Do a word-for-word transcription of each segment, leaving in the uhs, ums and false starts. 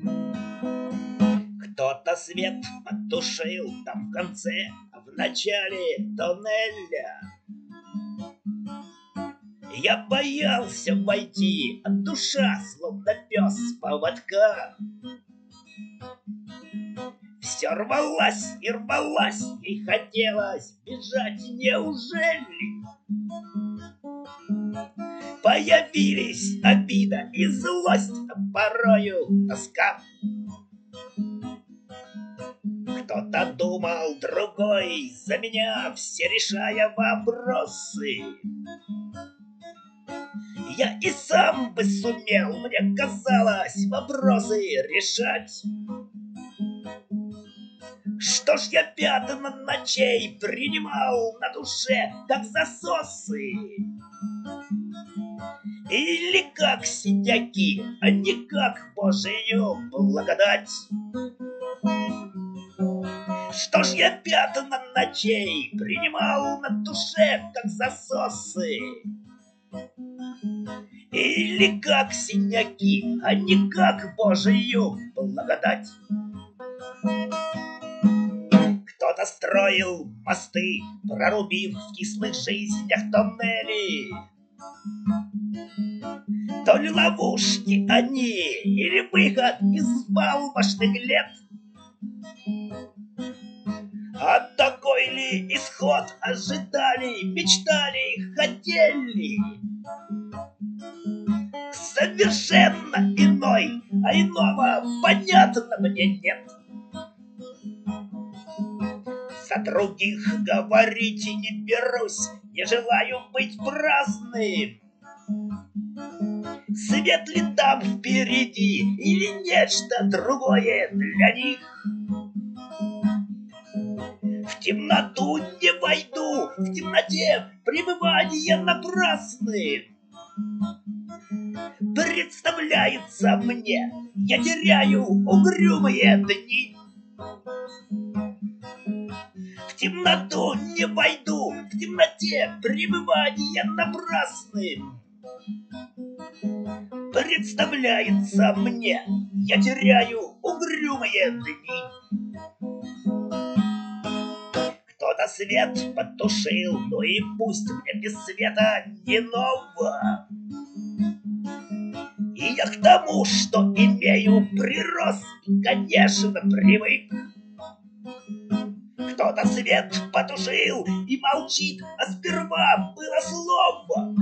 Кто-то свет потушил там в конце, а в начале тоннеля. Я боялся войти, а душа, словно пес с поводка, все рвалась и рвалась, ей хотелось бежать. Неужели появились обида и злость, а порою тоска? Кто-то думал, другой за меня, все решая вопросы. Я и сам бы сумел, мне казалось, вопросы решать. Что ж я пятна ночей принимал на душе, как засосы? Или как синяки, а не как Божию благодать? Что ж я пятна ночей принимал на душе, как засосы? Или как синяки, а не как Божию благодать? Кто-то строил мосты, прорубив в кислых жизнях тоннели. То ли ловушки они, или выход из взбалмошных лет? А такой ли исход ожидали, мечтали, хотели? Совершенно иной, а иного понятно мне нет. За других говорить и не берусь, не желаю быть праздным. Свет ли там впереди или нечто другое для них? В темноту не войду, в темноте пребывание напрасны. Представляется мне, я теряю угрюмые дни. В темноту не войду, в темноте пребывание напрасным. Представляется мне, я теряю угрюмые дни. Кто-то свет потушил, ну и пусть мне без света не ново. И я к тому, что имею, прирос, конечно, привык. Кто-то свет потушил и молчит, а сперва было слово.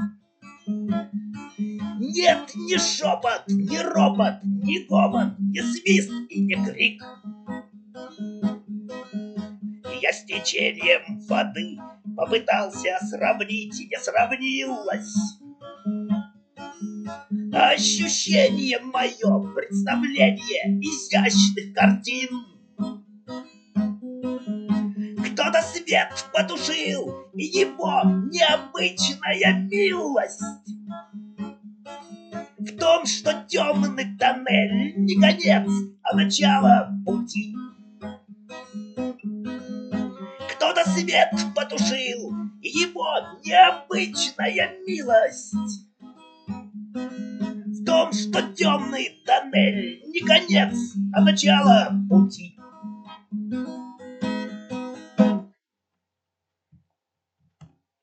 Нет ни шепот, ни ропот, ни гомон, ни свист и ни крик. Я с течением воды попытался сравнить, не сравнилось. Ощущение мое, представление изящных картин. Кто-то свет потушил, и его необычная милость в том, что темный тоннель не конец, а начало пути. Кто-то свет потушил, и его необычная милость в том, что темный тоннель не конец, а начало пути.